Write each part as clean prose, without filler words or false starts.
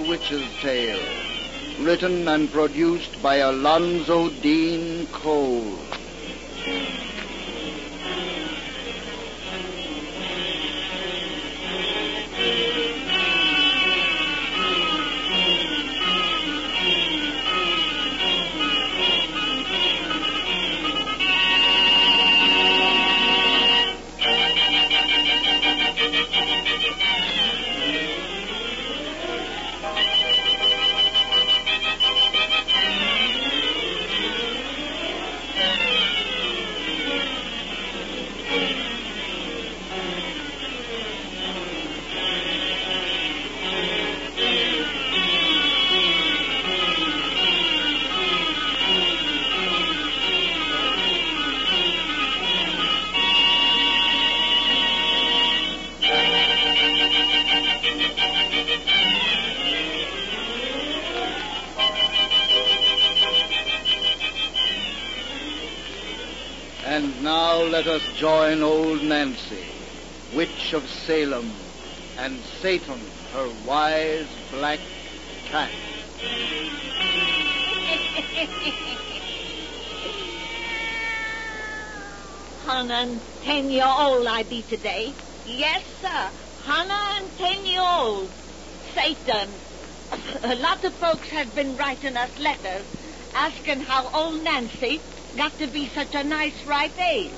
Witch's Tale, written and produced by Alonzo Dean Cole. And now let us join old Nancy, Witch of Salem, and Satan, her wise black cat. 110-year-old I be today. Yes, sir, 110-year-old. Satan. A lot of folks have been writing us letters asking how old Nancy got to be such a nice ripe age.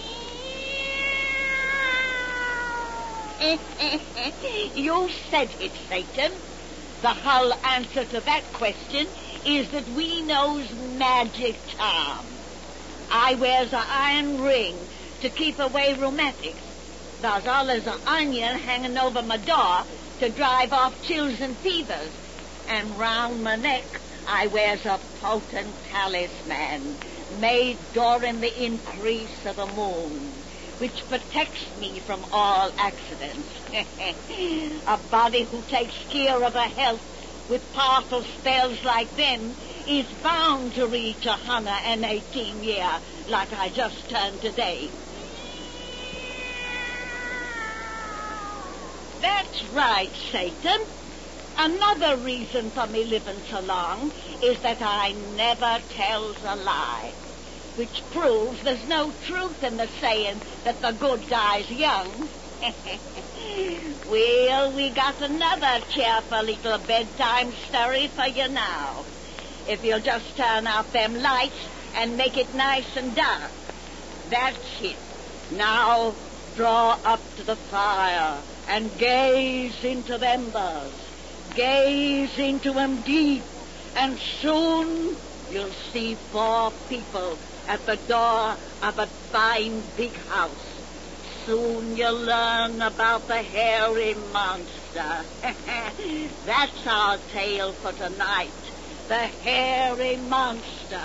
You said it, Satan. The whole answer to that question is that we knows magic charm. I wears a iron ring to keep away rheumatics. There's always an onion hanging over my door to drive off chills and fevers. And round my neck I wears a potent talisman made during the increase of the moon, which protects me from all accidents. A body who takes care of her health with powerful spells like them is bound to reach 118 years, like I just turned today. That's right, Satan. Another reason for me living so long is that I never tells a lie, which proves there's no truth in the saying that the good dies young. Well, we got another cheerful little bedtime story for you now. If you'll just turn out them lights and make it nice and dark. That's it. Now, draw up to the fire and gaze into the embers. Gaze into them deep, and soon you'll see 4 people at the door of a fine big house. Soon you'll learn about the hairy monster. That's our tale for tonight. The hairy monster.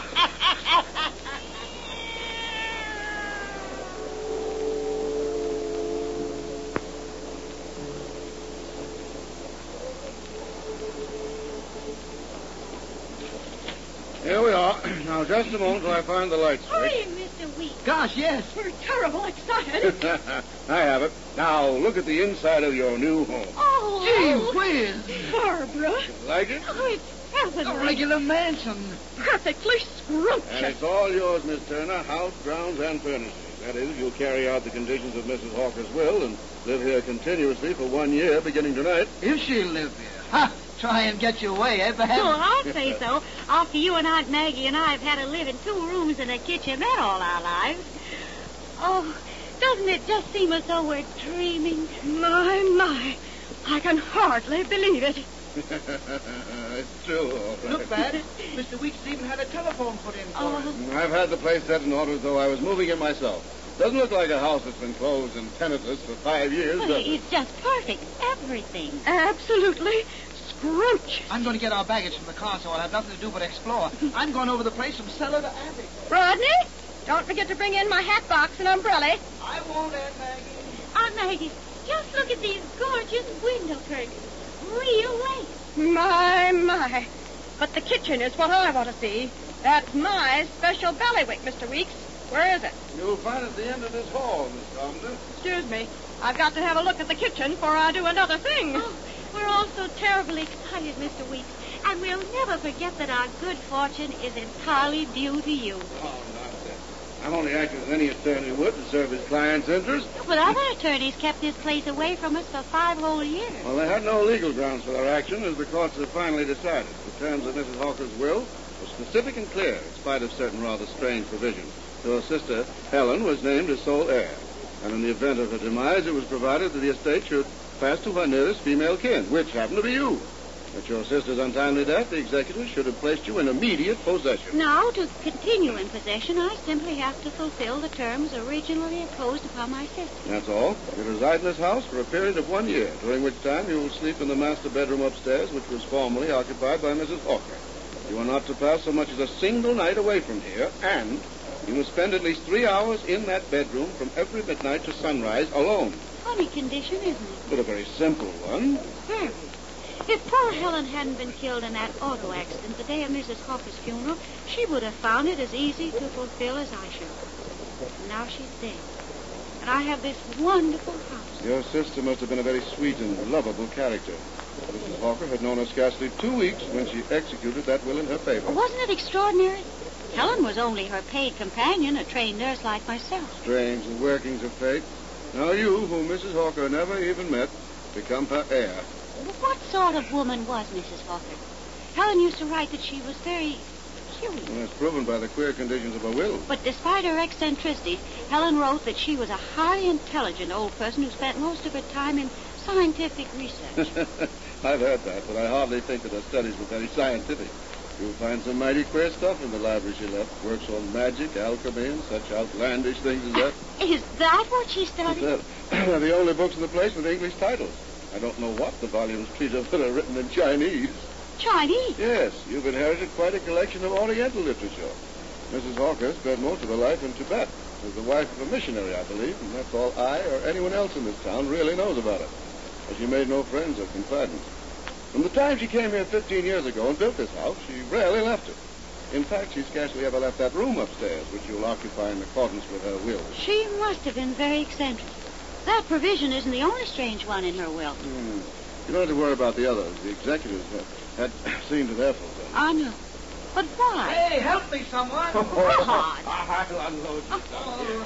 Here we are. Now, just a moment till I find the light switch. Hurry, Mr. Weeks. Gosh, yes. We're terrible excited. I have it. Now, look at the inside of your new home. Oh, Gee whiz. Barbara. Like it? Oh, it's heavenly. A regular mansion. Perfectly scrumptious. And it's all yours, Miss Turner, house, grounds, and furnishings. That is, you'll carry out the conditions of Mrs. Hawker's will and live here continuously for 1 year, beginning tonight. If she'll live here. Ha! Try and get your way, eh, perhaps? Well, I'd say so. After you and Aunt Maggie and I have had to live in 2 rooms and a kitchenette all our lives. Oh, doesn't it just seem as though we're dreaming? My. I can hardly believe it. It's true, all right. Look, Bad. Mr. Weeks even had a telephone put in for us. I've had the place set in order as though I was moving in myself. Doesn't look like a house that's been closed and tenantless for 5 years, Well, does it? it's just perfect. Everything. Absolutely scrumptious. I'm going to get our baggage from the car, so I'll have nothing to do but explore. I'm going over the place from cellar to attic. Rodney, don't forget to bring in my hat box and umbrella. I won't, Aunt Maggie. Aunt Maggie, just look at these gorgeous window curtains. Real lace. My. But the kitchen is what I want to see. That's my special ballywick, Mr. Weeks. Where is it? You'll find it at the end of this hall, Miss Carpenter. Excuse me. I've got to have a look at the kitchen before I do another thing. Oh, We're all so terribly excited, Mr. Weeks, and we'll never forget that our good fortune is entirely due to you. Oh, nonsense. I'm only acting as any attorney would to serve his client's interest. But other attorneys kept this place away from us for 5 whole years. Well, they had no legal grounds for their action, as the courts have finally decided. The terms of Mrs. Hawker's will were specific and clear, in spite of certain rather strange provisions. So her sister, Helen, was named as sole heir. And in the event of her demise, it was provided that the estate should pass to her nearest female kin, which happened to be you. At your sister's untimely death, the executors should have placed you in immediate possession. Now, to continue in possession, I simply have to fulfill the terms originally imposed upon my sister. That's all. You reside in this house for a period of 1 year, during which time you will sleep in the master bedroom upstairs, which was formerly occupied by Mrs. Hawker. You are not to pass so much as a single night away from here, and you must spend at least 3 hours in that bedroom from every midnight to sunrise alone. Funny condition, isn't it? But a very simple one. Very. If poor Helen hadn't been killed in that auto accident the day of Mrs. Hawker's funeral, she would have found it as easy to fulfill as I should. And now she's dead. And I have this wonderful house. Your sister must have been a very sweet and lovable character. Mrs. Hawker had known her scarcely 2 weeks when she executed that will in her favor. Wasn't it extraordinary? Helen was only her paid companion, a trained nurse like myself. Strange, the workings of fate. Now you, whom Mrs. Hawker never even met, become her heir. What sort of woman was Mrs. Hawker? Helen used to write that she was very curious. And that's proven by the queer conditions of her will. But despite her eccentricities, Helen wrote that she was a highly intelligent old person who spent most of her time in scientific research. I've heard that, but I hardly think that her studies were very scientific. You'll find some mighty queer stuff in the library she left. Works on magic, alchemy, and such outlandish things as that. Is that what she studied? They're the only books in the place with English titles. I don't know what the volumes treat of that are written in Chinese. Chinese? Yes, you've inherited quite a collection of Oriental literature. Mrs. Hawker spent most of her life in Tibet. As the wife of a missionary, I believe, and that's all I or anyone else in this town really knows about her. But she made no friends or confidants. From the time she came here 15 years ago and built this house, she rarely left it. In fact, she scarcely ever left that room upstairs, which you'll occupy in accordance with her will. She must have been very eccentric. That provision isn't the only strange one in her will. You don't have to worry about the others. The executors had seen to their fulfillment. I know. But why? Hey, help me, someone. I'll unload you. Oh,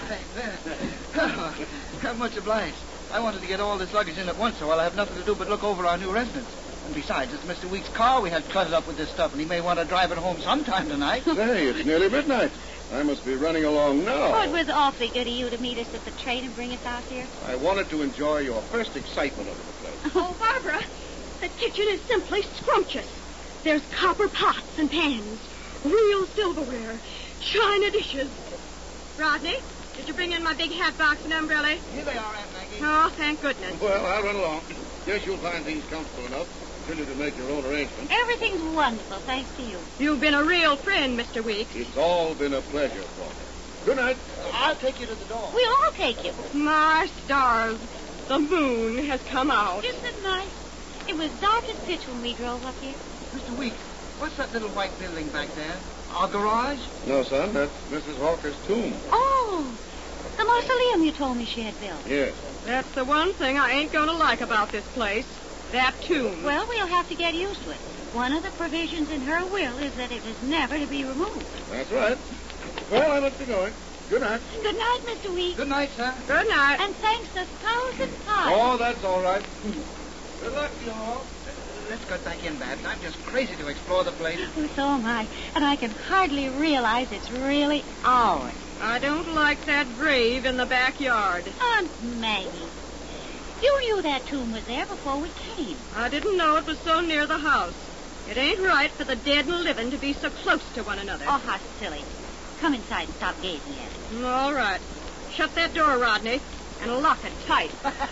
there. Much obliged. I wanted to get all this luggage in at once, so I'll have nothing to do but look over our new residence. And besides, it's Mr. Weeks' car we had cluttered up with this stuff, and he may want to drive it home sometime tonight. Say, it's nearly midnight. I must be running along now. Oh, it was awfully good of you to meet us at the train and bring us out here. I wanted to enjoy your first excitement over the place. Oh, Barbara, the kitchen is simply scrumptious. There's copper pots and pans, real silverware, china dishes. Rodney, did you bring in my big hat box and umbrella? Here they are, Aunt Maggie. Oh, thank goodness. Well, I'll run along. Guess you'll find things comfortable enough. Continue to make your own arrangements. Everything's wonderful, thanks to you. You've been a real friend, Mr. Weeks. It's all been a pleasure, Paul. Good night. I'll take you to the door. We'll all take you. My stars, the moon has come out. Isn't it nice? It was dark as pitch when we drove up here. Mr. Weeks, what's that little white building back there? Our garage? No, son, that's Mrs. Hawker's tomb. Oh, the mausoleum you told me she had built. Yes. That's the one thing I ain't going to like about this place. That tomb. Well, we'll have to get used to it. One of the provisions in her will is that it is never to be removed. That's right. Well, I must be going. Good night. Good night, Mr. Weeks. Good night, sir. Good night. And thanks 1,000 times. Oh, that's all right. Good luck, you all. Let's get back in, Babs. I'm just crazy to explore the place. Oh, so am I. And I can hardly realize it's really ours. I don't like that grave in the backyard. Aunt Maggie, you knew that tomb was there before we came. I didn't know it was so near the house. It ain't right for the dead and living to be so close to one another. Oh, how silly. Come inside and stop gazing at it. All right. Shut that door, Rodney, and lock it tight.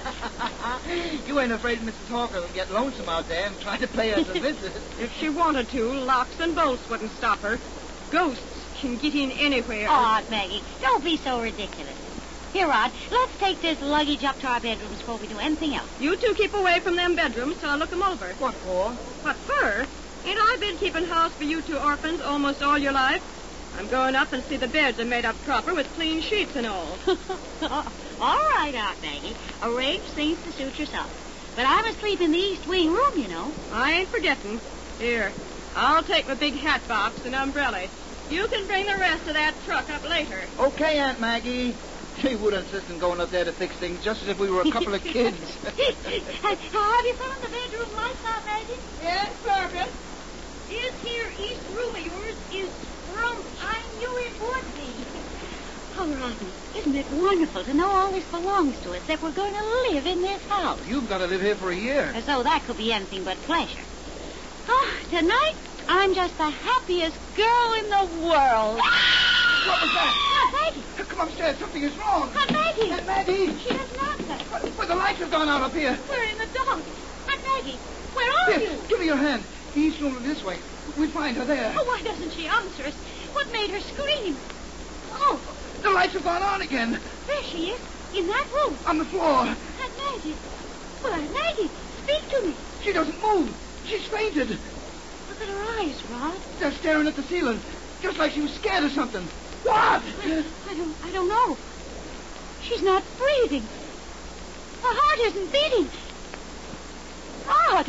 You ain't afraid Mrs. Hawker will get lonesome out there and try to pay us a visit? If she wanted to, locks and bolts wouldn't stop her. Ghosts can get in anywhere. Oh, Aunt Maggie, don't be so ridiculous. Here, Rod, let's take this luggage up to our bedrooms before we do anything else. You two keep away from them bedrooms till I look them over. What for? What for? Ain't I been keeping house for you two orphans almost all your life? I'm going up and see the beds are made up proper with clean sheets and all. All right, Aunt Maggie. Arrange things to suit yourself. But I'm asleep in the East Wing room, you know. I ain't forgetting. Here, I'll take my big hat box and umbrella. You can bring the rest of that truck up later. Okay, Aunt Maggie. She would insist on going up there to fix things just as if we were a couple of kids. Have you found the bedroom lights out, Maggie? Yes, Barbara. This here East room of yours is scrumped. I knew it would be. Oh, Rodney, isn't it wonderful to know all this belongs to us, that we're going to live in this house? You've got to live here for a year. As though that could be anything but pleasure. Oh, tonight, I'm just the happiest girl in the world. What was that? Aunt Maggie! Come upstairs. Something is wrong. Aunt Maggie! Aunt Maggie! She doesn't answer. But the lights have gone out up here. We're in the dark. Aunt Maggie, where are Here, you? give me your hand. The East room this way. We'll find her there. Oh, why doesn't she answer us? What made her scream? Oh, The lights have gone on again. there she is, in that room. On the floor. Aunt Maggie. Well, Aunt Maggie, speak to me. She doesn't move. She's fainted. Look at her eyes, Rod. They're staring at the ceiling, just like she was scared of something. What? I don't know. She's not breathing. Her heart isn't beating. Rod.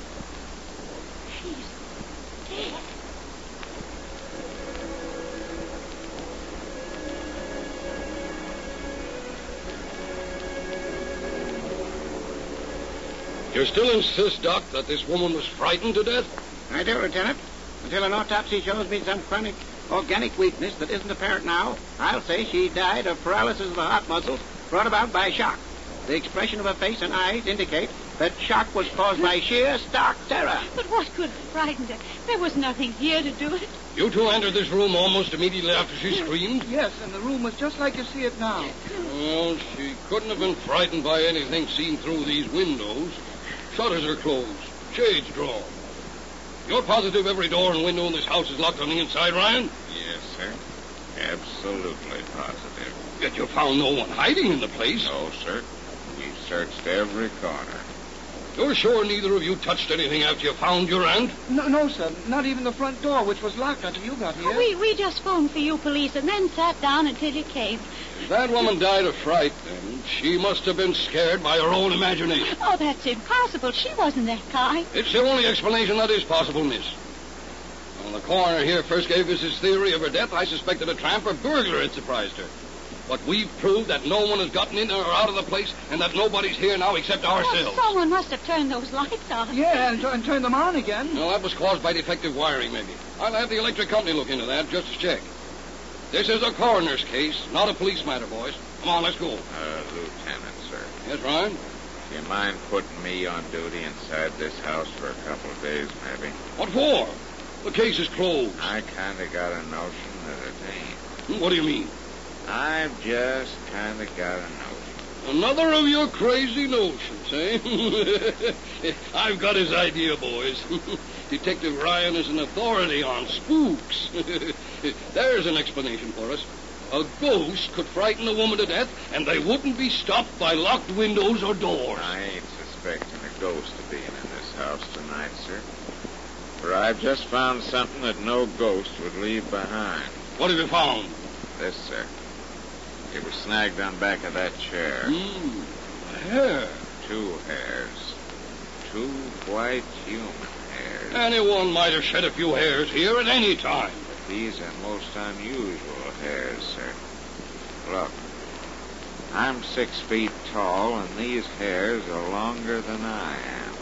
She's dead. You still insist, Doc, that this woman was frightened to death? I do, Lieutenant. Until an autopsy shows me some chronic organic weakness that isn't apparent now, I'll say she died of paralysis of the heart muscles brought about by shock. The expression of her face and eyes indicate that shock was caused by sheer stark terror. But what could have frightened her? There was nothing here to do it. You two entered this room almost immediately after she screamed? Yes, and the room was just like you see it now. Well, she couldn't have been frightened by anything seen through these windows. Shutters are closed, shades drawn. You're positive every door and window in this house is locked on the inside, Ryan? Yes, sir. Absolutely positive. Yet you found no one hiding in the place. No, sir. We've searched every corner. You're sure neither of you touched anything after you found your aunt? No, sir. Not even the front door, which was locked until you got here. We just phoned for you police and then sat down until you came. If that woman died of fright, then she must have been scared by her own imagination. Oh, that's impossible. She wasn't that kind. It's the only explanation that is possible, miss. When the coroner here first gave us his theory of her death, I suspected a tramp or burglar had surprised her. But we've proved that no one has gotten in or out of the place and that nobody's here now except ourselves. Oh, someone must have turned those lights on. Yeah, and turn them on again. No, that was caused by defective wiring, maybe. I'll have the electric company look into that just to check. This is a coroner's case, not a police matter, boys. Come on, let's go. Lieutenant, sir. Yes, Ryan? Do you mind putting me on duty inside this house for a couple of days, maybe? What for? The case is closed. I kind of got a notion that it ain't. What do you mean? I've just kind of got a notion. Another of your crazy notions, eh? I've got his idea, boys. Detective Ryan is an authority on spooks. There's an explanation for us. A ghost could frighten a woman to death, and they wouldn't be stopped by locked windows or doors. I ain't suspecting a ghost of being in this house tonight, sir. For I've just found something that no ghost would leave behind. What have you found? This, sir. It was snagged on back of that chair. Hair. 2 hairs. 2 quite human hairs. Anyone might have shed a few hairs here at any time. But these are most unusual hairs, sir. Look. I'm 6 feet tall, and these hairs are longer than I am.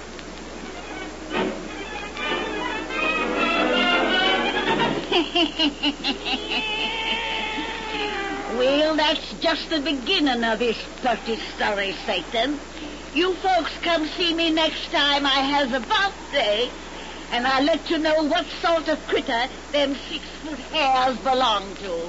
Well, that's just the beginning of this pretty story, Satan. You folks come see me next time I has a birthday, and I'll let you know what sort of critter them 6-foot hairs belong to.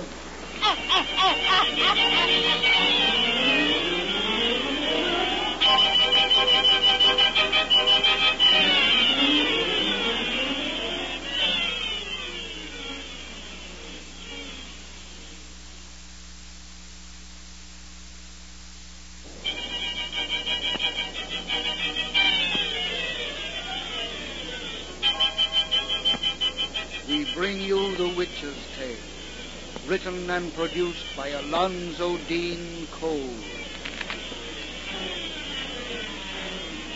We bring you The Witch's Tale, written and produced by Alonzo Dean Cole.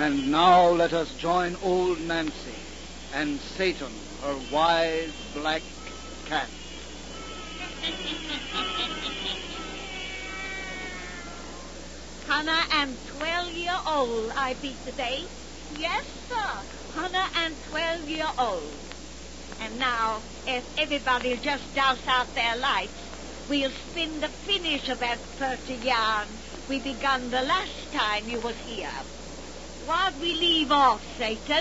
And now let us join old Nancy and Satan, her wise black cat. Hannah and 12-year-old I be today. Yes, sir. Hannah and 12-year-old. And now, if everybody just douse out their lights, we'll spin the finish of that 30 yarn we begun the last time you was here. What'd we leave off, Satan?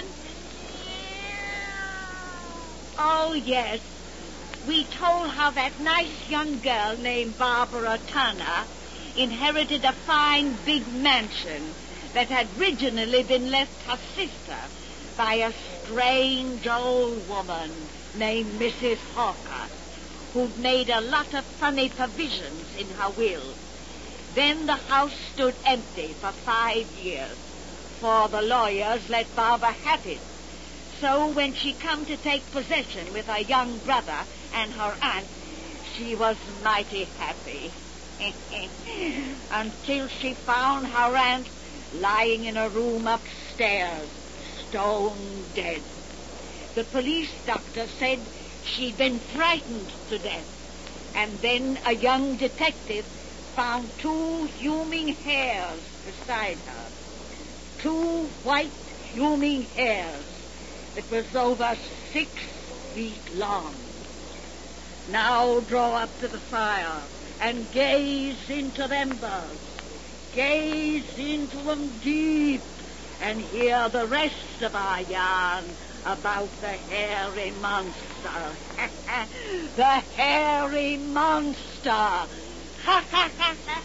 Oh, yes. We told how that nice young girl named Barbara Turner inherited a fine big mansion that had originally been left her sister by a strange old woman named Mrs. Hawker, who'd made a lot of funny provisions in her will. Then the house stood empty for 5 years, for the lawyers let Barbara have it. So when she come to take possession with her young brother and her aunt, she was mighty happy. Until she found her aunt lying in a room upstairs, stone dead. The police doctor said she'd been frightened to death. And then a young detective found 2 human hairs beside her. 2 white human hairs that was over 6 feet long. Now draw up to the fire and gaze into them embers. Gaze into them deep and hear the rest of our yarn about the hairy monster. The hairy monster. Ha ha ha ha.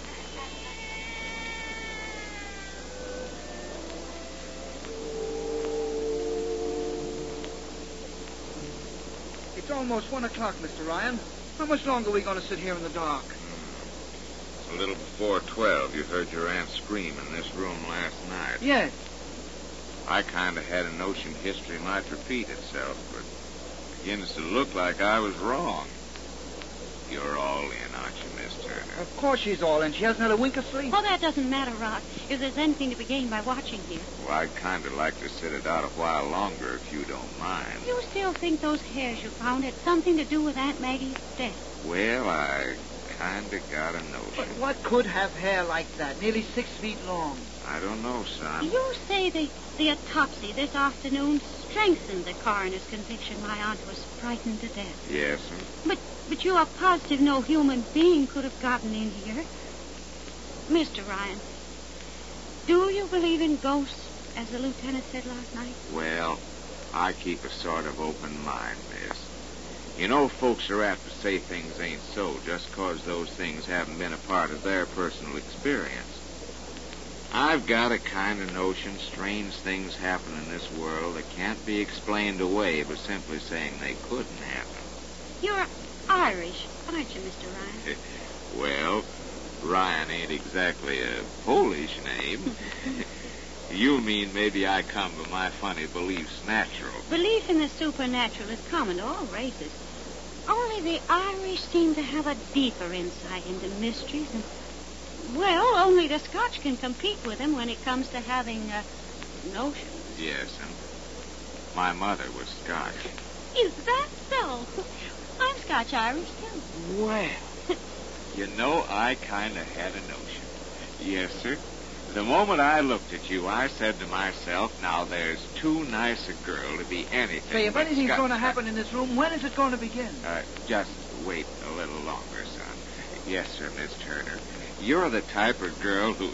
It's almost 1 o'clock, Mr. Ryan. How much longer are we going to sit here in the dark? It's a little before 12. You heard your aunt scream in this room last night. Yes. I kind of had a notion history might repeat itself, but it begins to look like I was wrong. You're all in, aren't you, Miss Turner? Of course she's all in. She hasn't had a wink of sleep. Oh, that doesn't matter, Rod, if there's anything to be gained by watching here. Well, I'd kind of like to sit it out a while longer, if you don't mind. You still think those hairs you found had something to do with Aunt Maggie's death? Well, I kind of got a notion. But what could have hair like that, nearly 6 feet long? I don't know, son. You say the autopsy this afternoon strengthened the coroner's conviction my aunt was frightened to death. Yes, sir. But you are positive no human being could have gotten in here. Mr. Ryan, do you believe in ghosts, as the lieutenant said last night? Well, I keep a sort of open mind, miss. You know, folks are apt to say things ain't so just 'cause those things haven't been a part of their personal experience. I've got a kind of notion strange things happen in this world that can't be explained away by simply saying they couldn't happen. You're Irish, aren't you, Mr. Ryan? Well, Ryan ain't exactly a Polish name. You mean maybe I come by my funny beliefs natural. Belief in the supernatural is common to all races. Only the Irish seem to have a deeper insight into mysteries, and, well, only the Scotch can compete with them when it comes to having notions. Yes, and my mother was Scotch. Is that so? I'm Scotch-Irish, too. Well, you know, I kind of had a notion. Yes, sir. The moment I looked at you, I said to myself, now there's too nice a girl to be anything. Say, if but anything's Scotch. going to happen in this room, when is it going to begin? Just wait a little longer, son. Yes, sir, Miss Turner. You're the type of girl who...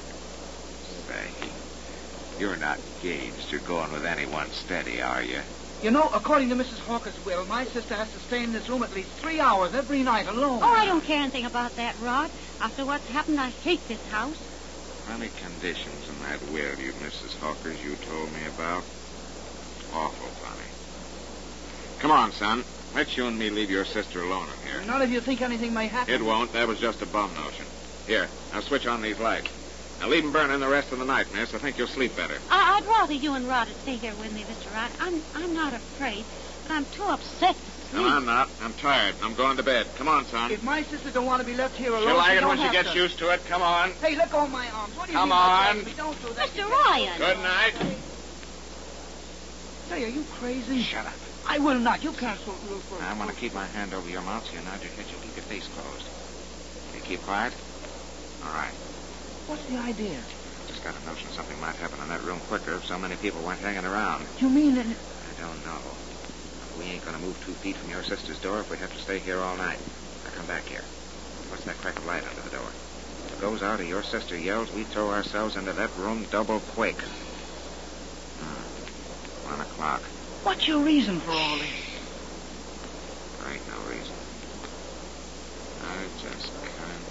Say, you're not engaged or going with anyone steady, are you? You know, according to Mrs. Hawker's will, my sister has to stay in this room at least 3 hours every night alone. Oh, I don't care anything about that, Rod. After what's happened, I hate this house. Funny conditions in that will you Mrs. Hawkers you told me about. Awful funny. Come on, son. Let you and me leave your sister alone in here. Not if you think anything may happen. It won't. That was just a bum notion. Here, now switch on these lights. Now leave them burning the rest of the night, miss. I think you'll sleep better. I'd rather you and Rod stay here with me, Mr. Ryan. I'm not afraid, but I'm too upset to sleep. No, I'm not. I'm tired. I'm going to bed. Come on, son. If my sister don't want to be left here alone, She'll like she it don't when she have gets to. used to it. Come on. Hey, let go of my arms. What do you Come mean by on. that? Don't do that. Mr. Ryan. Good night. Say, are you crazy? Shut up. I will not. You can't... I'm going to keep my hand over your mouth so you nod your head. You'll keep your face closed. You keep quiet? All right. What's the idea? Just got a notion something might happen in that room quicker if so many people weren't hanging around. You mean that... I don't know. We ain't going to move 2 feet from your sister's door if we have to stay here all night. Now come back here. What's that crack of light under the door? If it goes out or your sister yells, we throw ourselves into that room double quick. 1 o'clock. What's your reason for all this? There ain't no reason. I just kind of...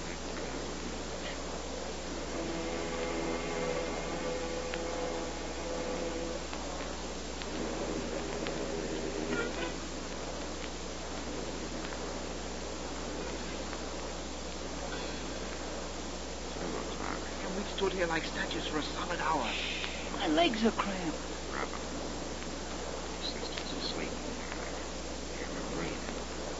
We stood here like statues for a solid hour. My legs are cramped. Rub 'em. Sister's asleep. Hear her breathing.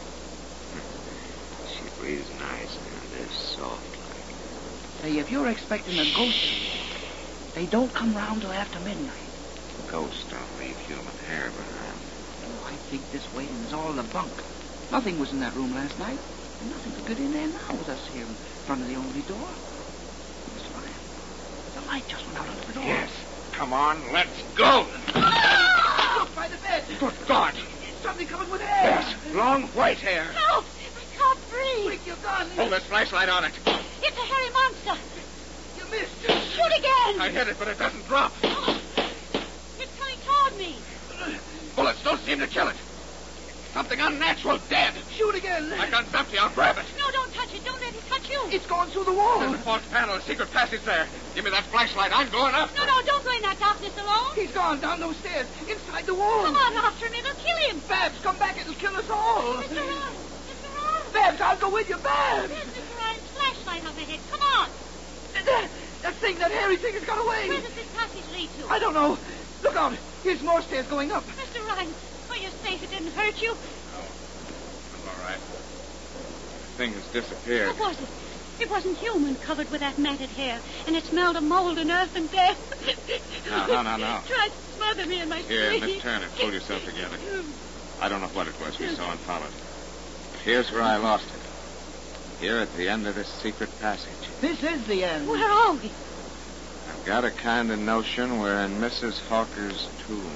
She breathes nice and is soft like. Say, if you're expecting a ghost, they don't come round till after midnight. Ghosts don't leave human hair behind. Oh, I think this waiting is all in the bunk. Nothing was in that room last night. And nothing could get in there now with us here in front of the only door. Mr. Ryan, the light just went out under the door. Yes. Come on, let's go. Look, by the bed. Good God. Something coming with air. Yes, long white hair. Help! I can't breathe. Quick, your gun. Hold this flashlight on it. It's a hairy monster. You missed. Shoot again. I hit it, but it doesn't drop. Oh, it's coming toward me. Bullets don't seem to kill it. Something unnatural dead. Shoot again. My gun's empty. I'll grab it. No, don't touch it. Don't let it touch you. It's going through the wall. There's a false panel, a secret passage there. Give me that flashlight. I'm going up. No, don't go in that darkness alone. He's gone down those stairs, inside the wall. Come on after him. It'll kill him. Babs, come back. It'll kill us all. Mr. Ryan. Mr. Ryan. Babs, I'll go with you. Babs. There's Mr. Ryan's flashlight up ahead. Come on. That thing, that hairy thing has got away. Where does this passage lead to? I don't know. Look out. Here's more stairs going up. Mr. Ryan, are you safe? It didn't hurt you? I'm all right. The thing has disappeared. What was it? It wasn't human, covered with that matted hair, and it smelled of mold and earth and death. No. Tried to smother me in my Here, sleep. Miss Turner, pull yourself together. I don't know what it was we saw and followed. But here's where I lost it. Here at the end of this secret passage. This is the end. Where are we? I've got a kind of notion we're in Mrs. Hawker's tomb.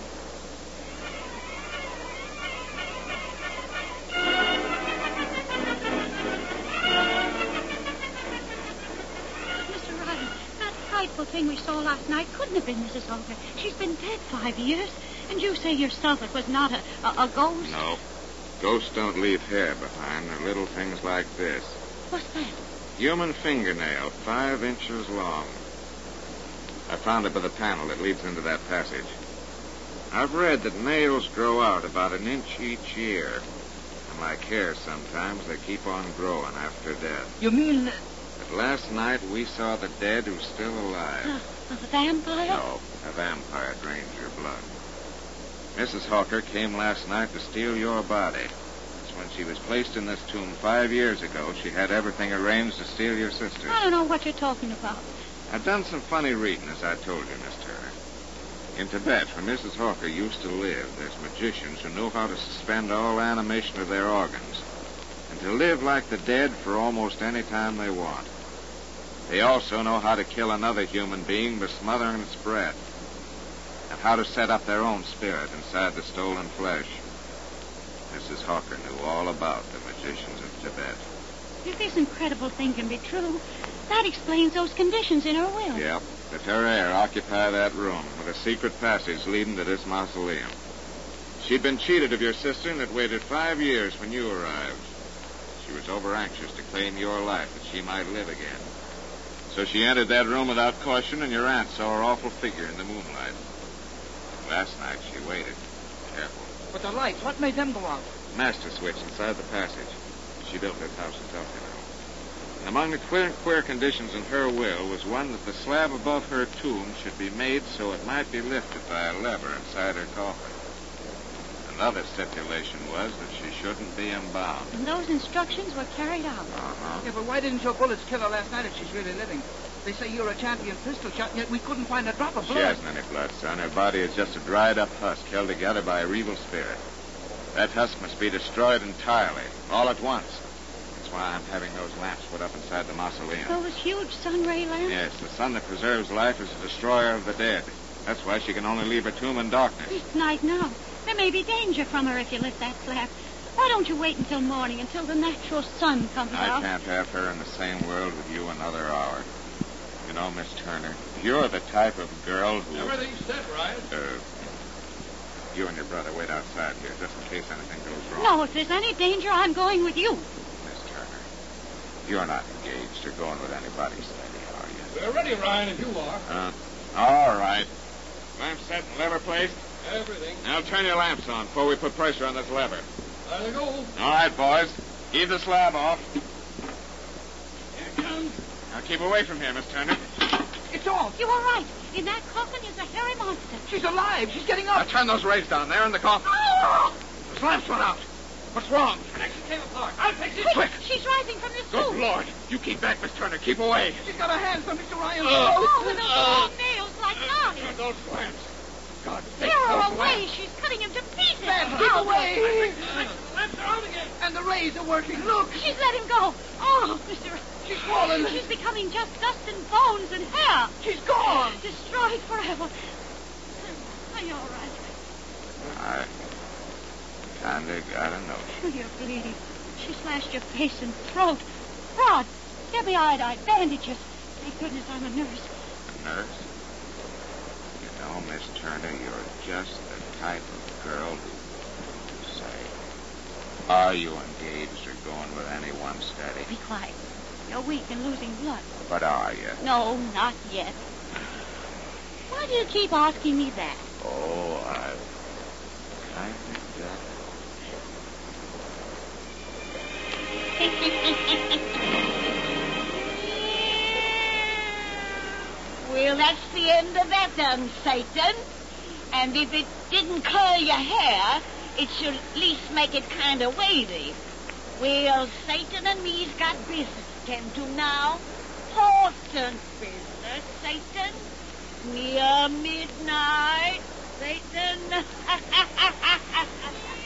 Mr. Ryan, that frightful thing we saw last night couldn't have been Mrs. Hawker. She's been dead 5 years. And you say yourself it was not a ghost? No. Ghosts don't leave hair behind. They're little things like this. What's that? Human fingernail, 5 inches long. I found it by the panel that leads into that passage. I've read that nails grow out about 1 inch each year. And like hair sometimes, they keep on growing after death. You mean... But last night we saw the dead who's still alive. A vampire? No, a vampire drains your blood. Mrs. Hawker came last night to steal your body. It's when she was placed in this tomb 5 years ago, she had everything arranged to steal your sister. I don't know what you're talking about. I've done some funny reading, as I told you, Miss Turner. In Tibet, where Mrs. Hawker used to live, there's magicians who know how to suspend all animation of their organs and to live like the dead for almost any time they want. They also know how to kill another human being by smothering its breath, and how to set up their own spirit inside the stolen flesh. Mrs. Hawker knew all about the magicians of Tibet. If this incredible thing can be true, that explains those conditions in her will. Yep. The Terraire occupy that room with a secret passage leading to this mausoleum. She'd been cheated of your sister and had waited 5 years when you arrived. She was over-anxious to claim your life that she might live again. So she entered that room without caution, and your aunt saw her awful figure in the moonlight. Last night she waited. Careful. But the lights, what made them go out? Master switch inside the passage. She built this house herself, you know. And among the queer conditions in her will was one that the slab above her tomb should be made so it might be lifted by a lever inside her coffin. Another stipulation was that she shouldn't be embalmed. And those instructions were carried out. Uh-huh. Yeah, but why didn't your bullets kill her last night if she's really living? They say you're a champion pistol shot, and yet we couldn't find a drop of She blood. hasn't any blood, son. Her body is just a dried-up husk held together by a evil spirit. That husk must be destroyed entirely, all at once. That's why I'm having those lamps put up inside the mausoleum. Those huge sun ray lamps? Yes, the sun that preserves life is a destroyer of the dead. That's why she can only leave her tomb in darkness. It's night now. There may be danger from her if you lit that flap. Why don't you wait until morning, until the natural sun comes I out? can't have her in the same world with you another hour. You know, Miss Turner, you're the type of girl who... Everything's set, Ryan. You and your brother wait outside here, just in case anything goes wrong. No, if there's any danger, I'm going with you. Miss Turner, you're not engaged or going with anybody steady, are you? We're ready, Ryan, if you are. All right. Lamp set and lever placed? Everything. Now turn your lamps on before we put pressure on this lever. There they go. All right, boys. Heave the slab off. Here it comes. Now keep away from here, Miss Turner. It's off. You are right. In that coffin is a hairy monster. She's alive. She's getting Now up. turn those rays down there in the coffin. Oh! The lamps went out. What's wrong? Connection came apart. I'll fix it. Quick. She's rising from this Good tomb. Lord. You keep back, Miss Turner. Keep away. She's got her hands on Mr. Ryan. Oh, with those long nails like knives. Turn those lamps. God, Tear her away. She's cutting him to pieces. Get away. The lamps are out again. And the rays are working. Look. She's let him go. Oh, Mr. She's fallen. She's becoming just dust and bones and hair. She's gone. Destroyed forever. Are you all right? I kinda got a notion. You're bleeding. She slashed your face and throat. Rod, there'll be iodine bandages. Thank goodness I'm a nurse. Nurse? You know, Miss Turner, you're just the type of girl who say, are you engaged or going with anyone steady? Be quiet. You're weak and losing blood. But are you? No, not yet. Why do you keep asking me that? Oh, I kinda got Well, that's the end of that then, Satan. And if it didn't curl your hair, it should at least make it kind of wavy. Well, Satan and me's got business to tend to now. Important business, Satan. Near midnight, Satan.